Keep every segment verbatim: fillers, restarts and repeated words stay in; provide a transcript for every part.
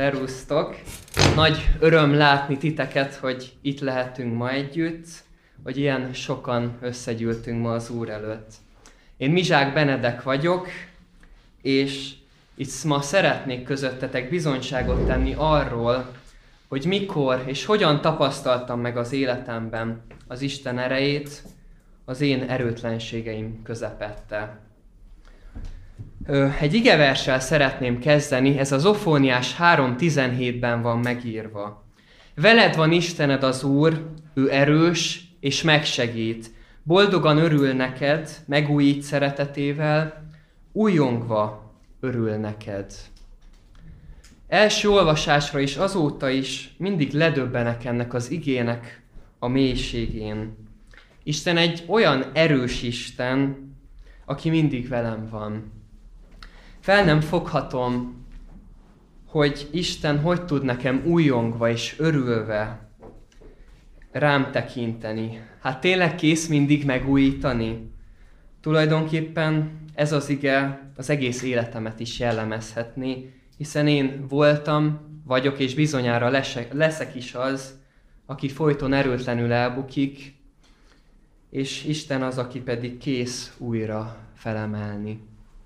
Szervusztok! Nagy öröm látni titeket, hogy itt lehetünk ma együtt, hogy ilyen sokan összegyűltünk ma az Úr előtt. Én Mizsák Benedek vagyok, és itt ma szeretnék közöttetek bizonyságot tenni arról, hogy mikor és hogyan tapasztaltam meg az életemben az Isten erejét az én erőtlenségeim közepette. Egy igeverssel szeretném kezdeni, ez az Zofóniás három tizenhétben van megírva. Veled van Istened az Úr, ő erős és megsegít. Boldogan örül neked, megújít szeretetével, újjongva örül neked. Első olvasásra is azóta is mindig ledöbbenek ennek az igének a mélységén. Isten egy olyan erős Isten, aki mindig velem van. Fel nem foghatom, hogy Isten hogy tud nekem újjongva és örülve rám tekinteni. Hát tényleg kész mindig megújítani? Tulajdonképpen ez az ige az egész életemet is jellemezhetné, hiszen én voltam, vagyok és bizonyára lesek, leszek is az, aki folyton erőtlenül elbukik, és Isten az, aki pedig kész újra felemelni.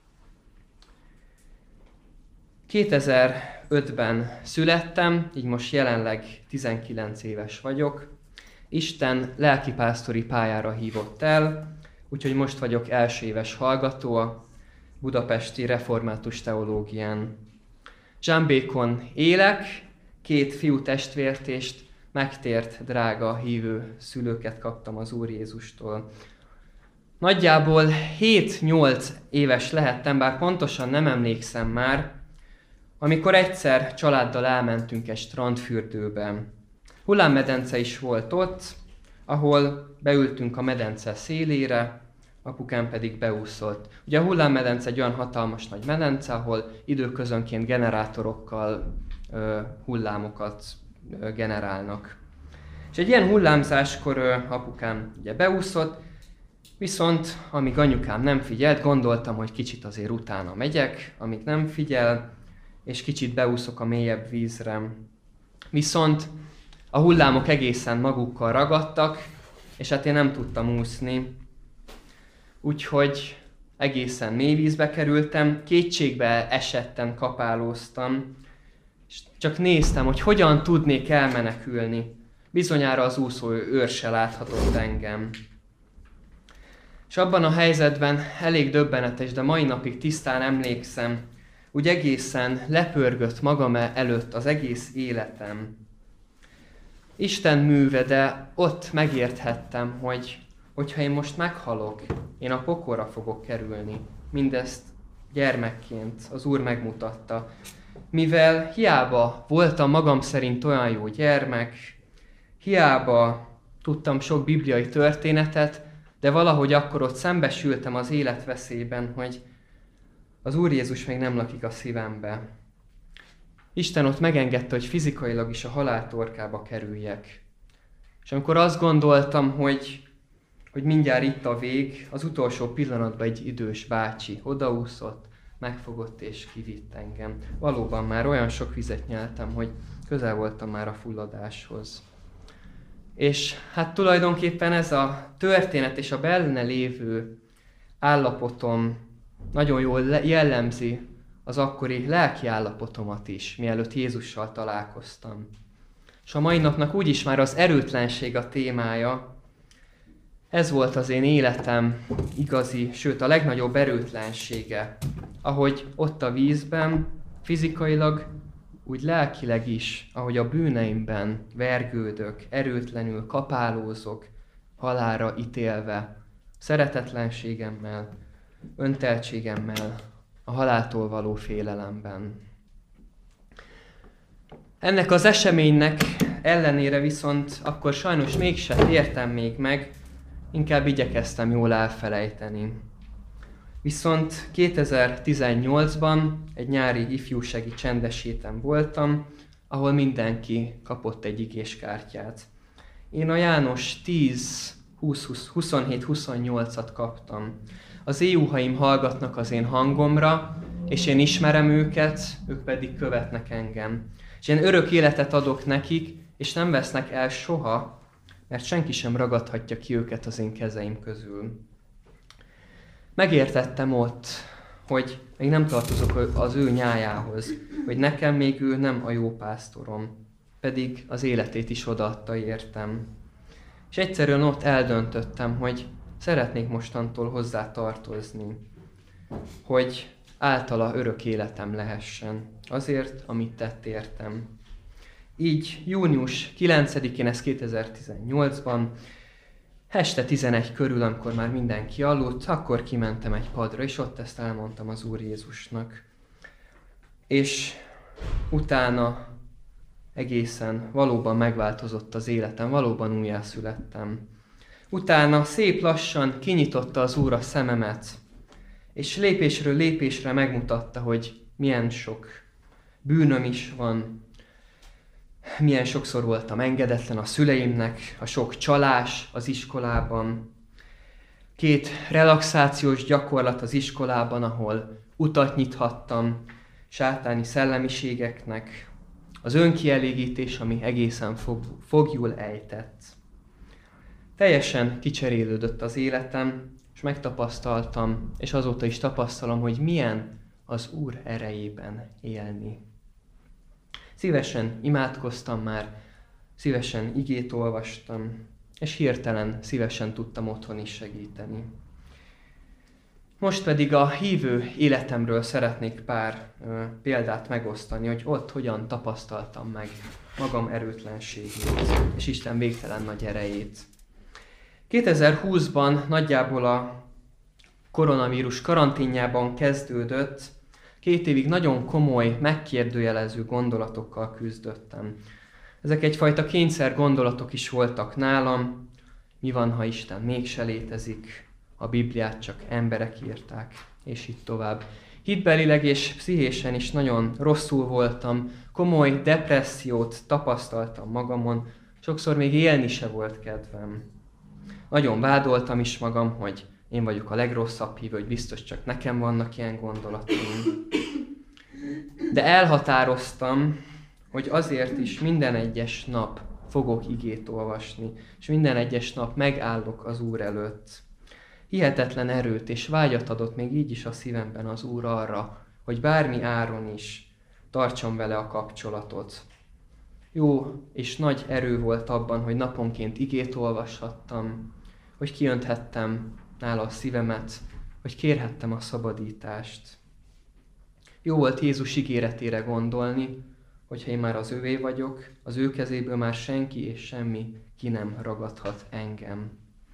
kétezer-ötben születtem, így most jelenleg tizenkilenc éves vagyok. Isten lelkipásztori pályára hívott el, úgyhogy most vagyok első éves hallgató a budapesti református teológián. Zsámbékon élek, két fiú testvért és megtért drága hívő szülőket kaptam az Úr Jézustól. Nagyjából hét-nyolc éves lehettem, bár pontosan nem emlékszem már, amikor egyszer családdal elmentünk egy strandfürdőbe. Hullámmedence is volt ott, ahol beültünk a medence szélére, apukám pedig beúszott. Ugye a hullámmedence egy olyan hatalmas nagy medence, ahol időközönként generátorokkal ö, hullámokat ö, generálnak. És egy ilyen hullámzáskor ö, apukám ugye beúszott, viszont amíg anyukám nem figyelt, gondoltam, hogy kicsit azért utána megyek, amíg nem figyel, és kicsit beúszok a mélyebb vízre. Viszont a hullámok egészen magukkal ragadtak, és hát én nem tudtam úszni. Úgyhogy egészen mély vízbe kerültem, kétségbe esettem, kapálóztam, és csak néztem, hogy hogyan tudnék elmenekülni. Bizonyára az úszó őr se láthatott engem. És abban a helyzetben elég döbbenetes, de mai napig tisztán emlékszem, úgy egészen lepörgött magam előtt az egész életem. Isten műve, de ott megérthettem, hogy hogyha én most meghalok, én a pokolra fogok kerülni. Mindezt gyermekként az Úr megmutatta. Mivel hiába voltam magam szerint olyan jó gyermek, hiába tudtam sok bibliai történetet, de valahogy akkor ott szembesültem az életveszélyben, hogy az Úr Jézus még nem lakik a szívembe. Isten ott megengedte, hogy fizikailag is a halál torkába kerüljek. És amikor azt gondoltam, hogy, hogy mindjárt itt a vég, az utolsó pillanatban egy idős bácsi odaúszott, megfogott és kivitt engem. Valóban már olyan sok vizet nyeltem, hogy közel voltam már a fulladáshoz. És hát tulajdonképpen ez a történet és a benne lévő állapotom nagyon jól jellemzi az akkori lelki állapotomat is, mielőtt Jézussal találkoztam. És a mai napnak úgyis már az erőtlenség a témája. Ez volt az én életem igazi, sőt a legnagyobb erőtlensége, ahogy ott a vízben, fizikailag, úgy lelkileg is, ahogy a bűneimben vergődök, erőtlenül kapálózok, halálra ítélve, szeretetlenségemmel, önteltségemmel, a haláltól való félelemben. Ennek az eseménynek ellenére viszont akkor sajnos mégsem értem még meg, inkább igyekeztem jól elfelejteni. Viszont kétezer-tizennyolcban egy nyári ifjúsági csendes héten voltam, ahol mindenki kapott egy igéskártyát. Én a János tíz huszonhét huszonnyolcat kaptam. Az éjúhaim hallgatnak az én hangomra, és én ismerem őket, ők pedig követnek engem. És én örök életet adok nekik, és nem vesznek el soha, mert senki sem ragadhatja ki őket az én kezeim közül. Megértettem ott, hogy még nem tartozok az ő nyájához, hogy nekem még ő nem a jó pásztorom, pedig az életét is odaadta értem. És egyszerűen ott eldöntöttem, hogy szeretnék mostantól hozzá tartozni, hogy általa örök életem lehessen, azért, amit tett értem. Így június kilencedikén, ez kétezer-tizennyolcban, este tizenegy körül, amikor már mindenki aludt, akkor kimentem egy padra, és ott ezt elmondtam az Úr Jézusnak. És utána egészen valóban megváltozott az életem, valóban újjászülettem. Utána szép lassan kinyitotta az Úr a szememet, és lépésről lépésre megmutatta, hogy milyen sok bűnöm is van, milyen sokszor voltam engedetlen a szüleimnek, a sok csalás az iskolában, két relaxációs gyakorlat az iskolában, ahol utat nyithattam sátáni szellemiségeknek, az önkielégítés, ami egészen fog, fogjul ejtett. Teljesen kicserélődött az életem, és megtapasztaltam, és azóta is tapasztalom, hogy milyen az Úr erejében élni. Szívesen imádkoztam már, szívesen igét olvastam, és hirtelen szívesen tudtam otthon is segíteni. Most pedig a hívő életemről szeretnék pár ö, példát megosztani, hogy ott hogyan tapasztaltam meg magam erőtlenségét, és Isten végtelen nagy erejét. kétezer-húszban nagyjából a koronavírus karanténjában kezdődött, két évig nagyon komoly, megkérdőjelező gondolatokkal küzdöttem. Ezek egyfajta kényszer gondolatok is voltak nálam. Mi van, ha Isten mégse létezik? A Bibliát csak emberek írták, és így tovább. Hitbelileg és pszichésen is nagyon rosszul voltam, komoly depressziót tapasztaltam magamon, sokszor még élni se volt kedvem. Nagyon vádoltam is magam, hogy én vagyok a legrosszabb hívő, hogy biztos csak nekem vannak ilyen gondolataim. De elhatároztam, hogy azért is minden egyes nap fogok igét olvasni, és minden egyes nap megállok az Úr előtt. Hihetetlen erőt és vágyat adott még így is a szívemben az Úr arra, hogy bármi áron is tartsam vele a kapcsolatot. Jó és nagy erő volt abban, hogy naponként igét olvashattam, hogy kiönthettem nála a szívemet, hogy kérhettem a szabadítást. Jó volt Jézus ígéretére gondolni, hogyha én már az övé vagyok, az ő kezéből már senki és semmi ki nem ragadhat engem.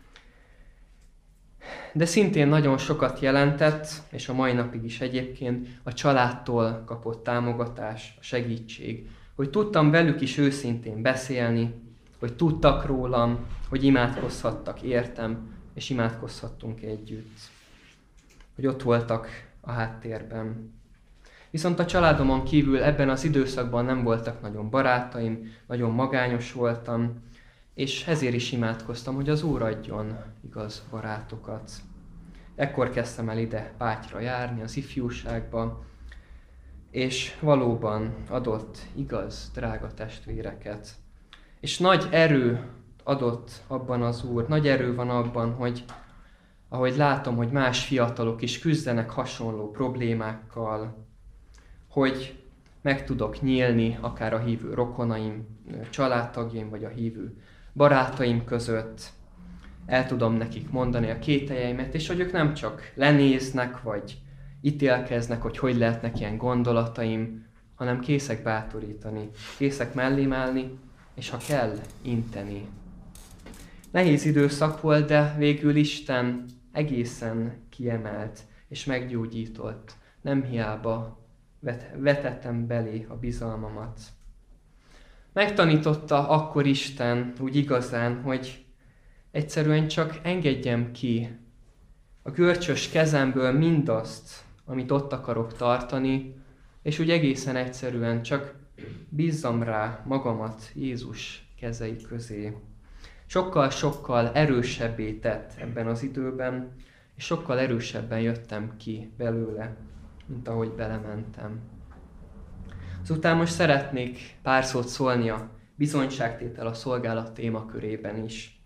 De szintén nagyon sokat jelentett, és a mai napig is egyébként a családtól kapott támogatás, a segítség, hogy tudtam velük is őszintén beszélni, hogy tudtak rólam, hogy imádkozhattak értem, és imádkozhattunk együtt. Hogy ott voltak a háttérben. Viszont a családomon kívül ebben az időszakban nem voltak nagyon barátaim, nagyon magányos voltam, és ezért is imádkoztam, hogy az Úr adjon igaz barátokat. Ekkor kezdtem el ide Pátyra járni, az ifjúságba, és valóban adott igaz, drága testvéreket. És nagy erő adott abban az Úr, nagy erő van abban, hogy ahogy látom, hogy más fiatalok is küzdenek hasonló problémákkal, hogy meg tudok nyílni akár a hívő rokonaim, családtagjaim, vagy a hívő barátaim között, el tudom nekik mondani a kételjeimet, és hogy ők nem csak lenéznek, vagy ítélkeznek, hogy hogy lehetnek ilyen gondolataim, hanem készek bátorítani, készek mellém állni, és ha kell, inteni. Nehéz időszak volt, de végül Isten egészen kiemelt, és meggyógyított. Nem hiába vet, vetettem belé a bizalmamat. Megtanította akkor Isten úgy igazán, hogy egyszerűen csak engedjem ki a görcsös kezemből mindazt, amit ott akarok tartani, és úgy egészen egyszerűen csak bízzam rá magamat Jézus kezei közé. Sokkal-sokkal erősebbé tett ebben az időben, és sokkal erősebben jöttem ki belőle, mint ahogy belementem. Azután most szeretnék pár szót szólni a bizonyságtétel a szolgálat témakörében is.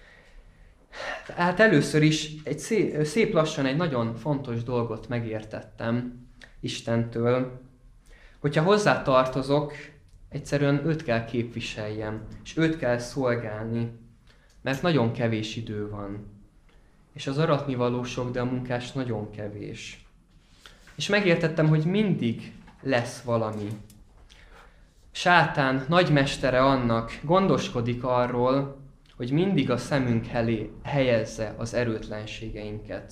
Hát először is egy szép, szép lassan egy nagyon fontos dolgot megértettem Istentől, hogyha hozzá tartozok, egyszerűen őt kell képviseljem, és őt kell szolgálni, mert nagyon kevés idő van. És az aratnivaló sok, de a munkás nagyon kevés. És megértettem, hogy mindig lesz valami. Sátán, nagymestere annak, gondoskodik arról, hogy mindig a szemünk elé helyezze az erőtlenségeinket.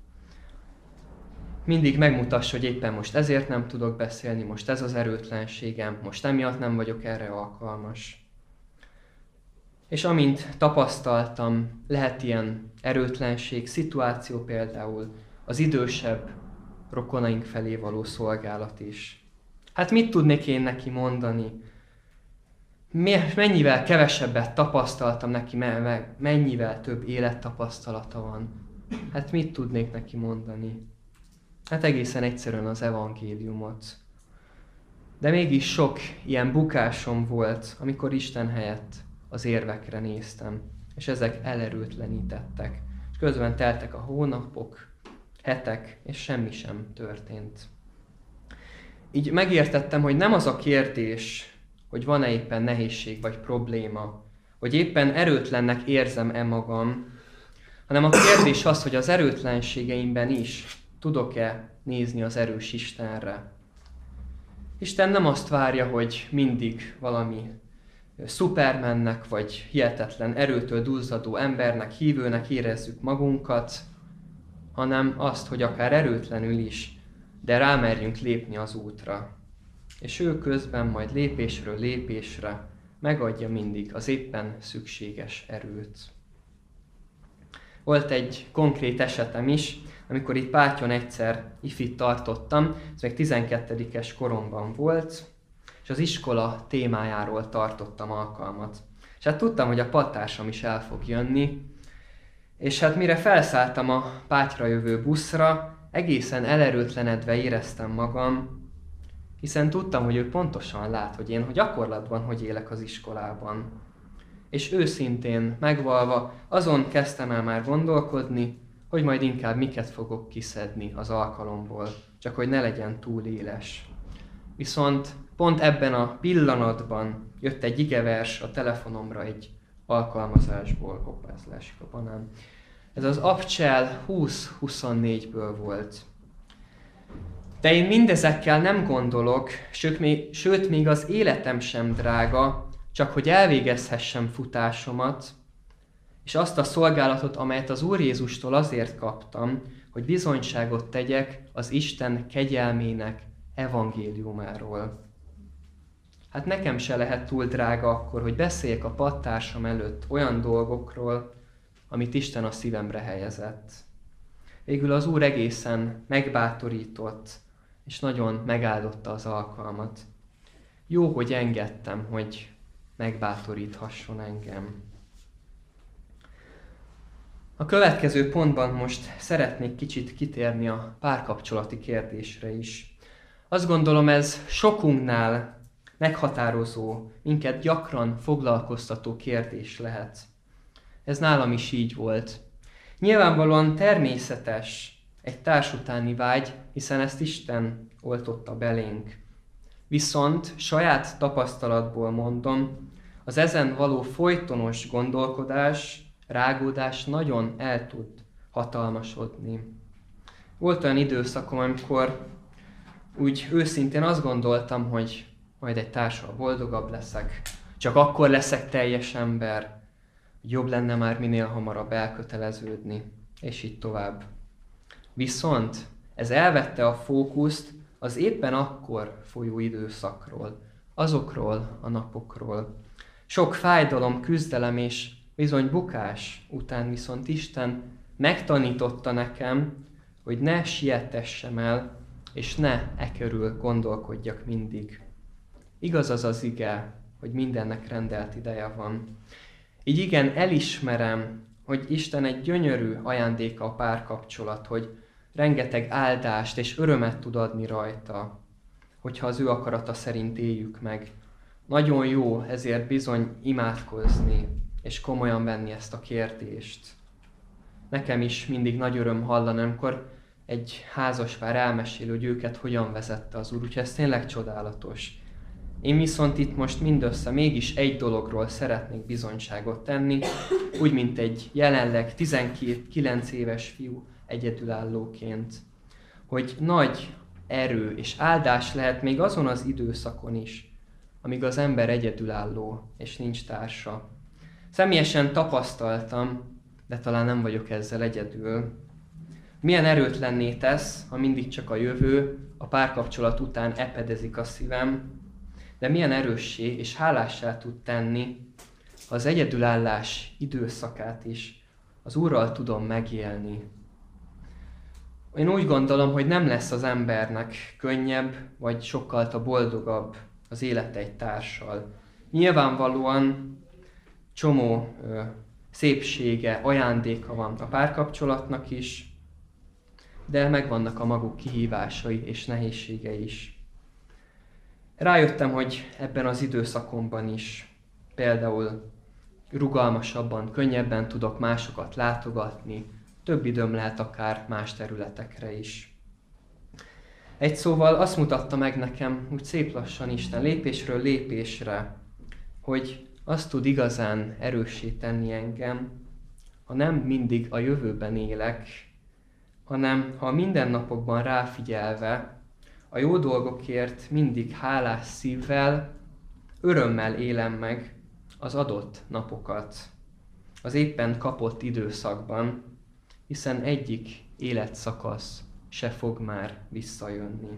Mindig megmutassa, hogy éppen most ezért nem tudok beszélni, most ez az erőtlenségem, most emiatt nem vagyok erre alkalmas. És amint tapasztaltam, lehet ilyen erőtlenség, szituáció például az idősebb rokonaink felé való szolgálat is. Hát mit tudnék én neki mondani? Mennyivel kevesebbet tapasztaltam neki, meg mennyivel több élettapasztalata van. Hát mit tudnék neki mondani? Hát egészen egyszerűen az evangéliumot. De mégis sok ilyen bukásom volt, amikor Isten helyett az érvekre néztem, és ezek elerőtlenítettek. És közben teltek a hónapok, hetek, és semmi sem történt. Így megértettem, hogy nem az a kérdés, hogy van-e éppen nehézség vagy probléma, hogy éppen erőtlennek érzem-e magam, hanem a kérdés az, hogy az erőtlenségeimben is tudok-e nézni az erős Istenre. Isten nem azt várja, hogy mindig valami szupermennek, vagy hihetetlen erőtől duzzadó embernek, hívőnek érezzük magunkat, hanem azt, hogy akár erőtlenül is, de rámerjünk lépni az útra. És ő közben majd lépésről lépésre megadja mindig az éppen szükséges erőt. Volt egy konkrét esetem is, amikor itt Pátyon egyszer ifit tartottam, ez még tizenkettedikes koromban volt, és az iskola témájáról tartottam alkalmat. És hát tudtam, hogy a padtársam is el fog jönni, és hát mire felszálltam a Pátyra jövő buszra, egészen elerőtlenedve éreztem magam, hiszen tudtam, hogy ő pontosan lát, hogy én hogy gyakorlatban hogy élek az iskolában. És őszintén megvalva azon kezdtem el már gondolkodni, hogy majd inkább miket fogok kiszedni az alkalomból, csak hogy ne legyen túl éles. Viszont pont ebben a pillanatban jött egy igevers a telefonomra egy alkalmazásból, hoppá, ez leesik a banán. Ez az Abcsel húsz huszonnégyből volt. De én mindezekkel nem gondolok, sőt még, sőt még az életem sem drága, csak hogy elvégezhessem futásomat, és azt a szolgálatot, amelyet az Úr Jézustól azért kaptam, hogy bizonyságot tegyek az Isten kegyelmének evangéliumáról. Hát nekem se lehet túl drága akkor, hogy beszéljek a padtársam előtt olyan dolgokról, amit Isten a szívemre helyezett. Végül az Úr egészen megbátorított, és nagyon megáldotta az alkalmat. Jó, hogy engedtem, hogy megbátoríthasson engem. A következő pontban most szeretnék kicsit kitérni a párkapcsolati kérdésre is. Azt gondolom, ez sokunknál meghatározó, minket gyakran foglalkoztató kérdés lehet. Ez nálam is így volt. Nyilvánvalóan természetes egy társ utáni vágy, hiszen ezt Isten oltotta belénk. Viszont saját tapasztalatból mondom, az ezen való folytonos gondolkodás, rágódás nagyon el tud hatalmasodni. Volt olyan időszakom, amikor úgy őszintén azt gondoltam, hogy majd egy társal boldogabb leszek, csak akkor leszek teljes ember, jobb lenne már minél hamarabb elköteleződni, és így tovább. Viszont ez elvette a fókuszt az éppen akkor folyó időszakról, azokról a napokról. Sok fájdalom, küzdelem és bizony bukás után viszont Isten megtanította nekem, hogy ne sietessem el, és ne e körül gondolkodjak mindig. Igaz az az ige, hogy mindennek rendelt ideje van. Így igen, elismerem, hogy Isten egy gyönyörű ajándéka a párkapcsolat, hogy rengeteg áldást és örömet tud adni rajta. hogyha az ő akarata szerint éljük meg. Nagyon jó ezért bizony imádkozni, és komolyan venni ezt a kérdést. Nekem is mindig nagy öröm hallani, amikor egy házaspár elmesél, hogy őket hogyan vezette az Úr, úgyhogy ez tényleg csodálatos. Én viszont itt most mindössze mégis egy dologról szeretnék bizonyságot tenni, úgy, mint egy jelenleg tizenkilenc éves fiú egyedülállóként, hogy nagy erő és áldás lehet még azon az időszakon is, amíg az ember egyedülálló és nincs társa. Személyesen tapasztaltam, de talán nem vagyok ezzel egyedül. Milyen erőtlenné tesz, ha mindig csak a jövő, a párkapcsolat után epedezik a szívem, de milyen erőssé és hálássá tud tenni, ha az egyedülállás időszakát is az Úrral tudom megélni. Én úgy gondolom, hogy nem lesz az embernek könnyebb, vagy sokkal boldogabb az élete egy társal. Nyilvánvalóan csomó ö, szépsége, ajándéka van a párkapcsolatnak is, de megvannak a maguk kihívásai és nehézségei is. Rájöttem, hogy ebben az időszakomban is például rugalmasabban, könnyebben tudok másokat látogatni, több időm lehet akár más területekre is. Egy szóval azt mutatta meg nekem, úgy szép lassan Isten, lépésről lépésre, hogy azt tud igazán erőssé tenni engem, ha nem mindig a jövőben élek, hanem ha a mindennapokban ráfigyelve, a jó dolgokért mindig hálás szívvel, örömmel élem meg az adott napokat, az éppen kapott időszakban, hiszen egyik életszakasz se fog már visszajönni.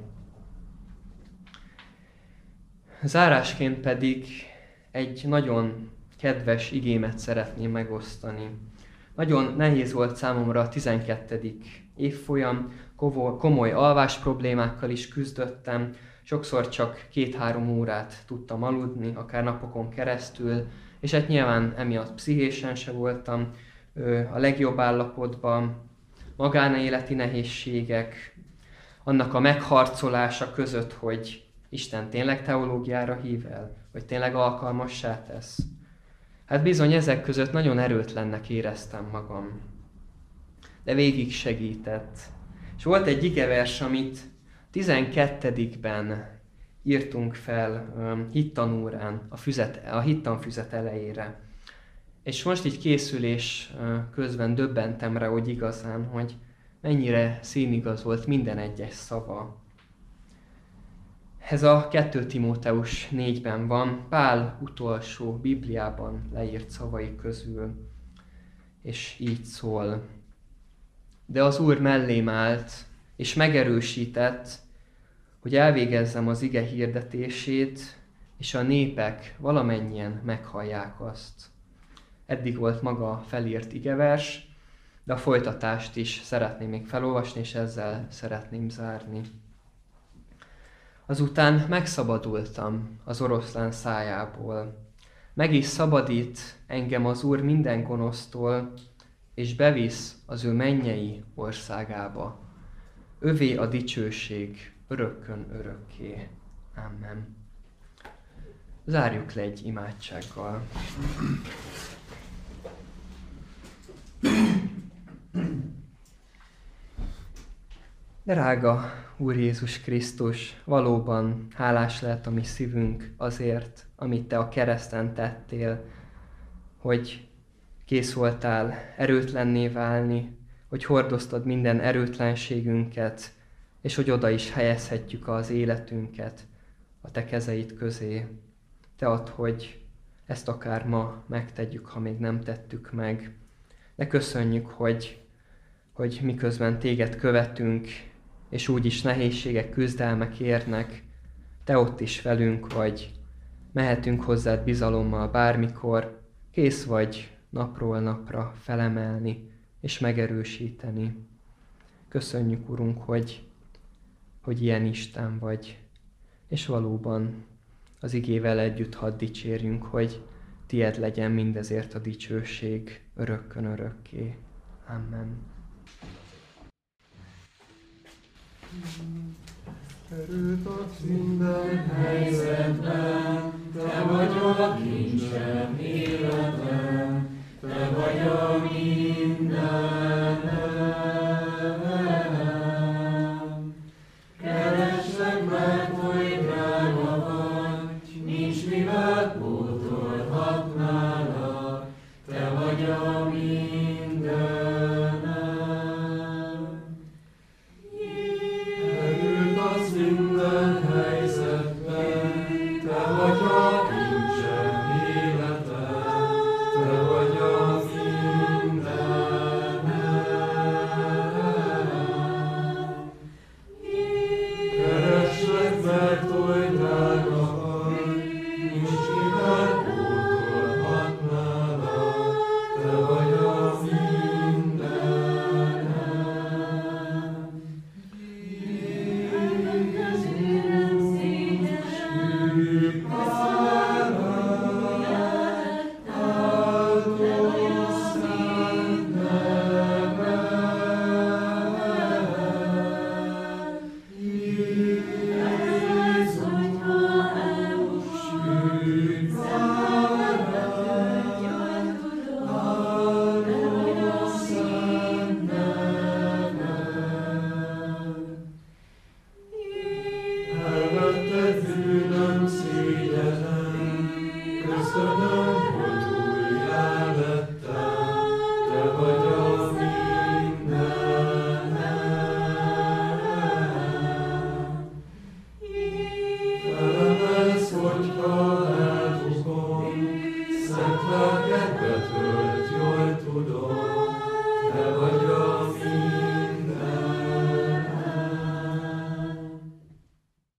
Zárásként pedig egy nagyon kedves igémet szeretném megosztani. Nagyon nehéz volt számomra a tizenkettedik évfolyam, komoly alvás problémákkal is küzdöttem, sokszor csak két-három órát tudtam aludni, akár napokon keresztül, és hát nyilván emiatt pszichésen se voltam a legjobb állapotban, magánéleti nehézségek, annak a megharcolása között, hogy Isten tényleg teológiára hív el, vagy tényleg alkalmassá tesz. Hát bizony ezek között nagyon erőtlennek éreztem magam. De végig segített. És volt egy igevers, amit tizenkettedikben írtunk fel um, hittanórán, a, füzet, a hittanfüzet elejére. És most így készülés uh, közben döbbentem rá, hogy igazán, hogy mennyire színigaz volt minden egyes szava. Ez a kettő Timóteus négyben van, Pál utolsó Bibliában leírt szavai közül, és így szól. De az Úr mellém állt, és megerősített, hogy elvégezzem az ige hirdetését, és a népek valamennyien meghallják azt. Eddig volt maga a felírt igevers, de a folytatást is szeretném még felolvasni, és ezzel szeretném zárni. Azután megszabadultam az oroszlán szájából. Meg is szabadít engem az Úr minden gonosztól, és bevisz az ő mennyei országába. Övé a dicsőség örökkön örökké. Amen. Zárjuk le egy imádsággal. Drága Úr Jézus Krisztus, valóban hálás lehet a mi szívünk azért, amit Te a kereszten tettél, hogy kész voltál erőtlenné válni, hogy hordoztad minden erőtlenségünket, és hogy oda is helyezhetjük az életünket a Te kezeid közé. Te add, hogy ezt akár ma megtegyük, ha még nem tettük meg. De köszönjük, hogy, hogy miközben Téged követünk, és úgyis nehézségek, küzdelmek érnek, Te ott is velünk vagy, mehetünk hozzád bizalommal bármikor, kész vagy napról napra felemelni és megerősíteni. Köszönjük, Urunk, hogy, hogy ilyen Isten vagy, és valóban az igével együtt hadd dicsérjünk, hogy Tied legyen mindezért a dicsőség örökkön örökké. Amen. Erőt adsz minden helyzetben, Te vagy a kincsem, életem, Te vagy a mindenem. Keresnek, mert oly drága vagy, nincs mivel pótolhatnálak, Te vagy a mindenem.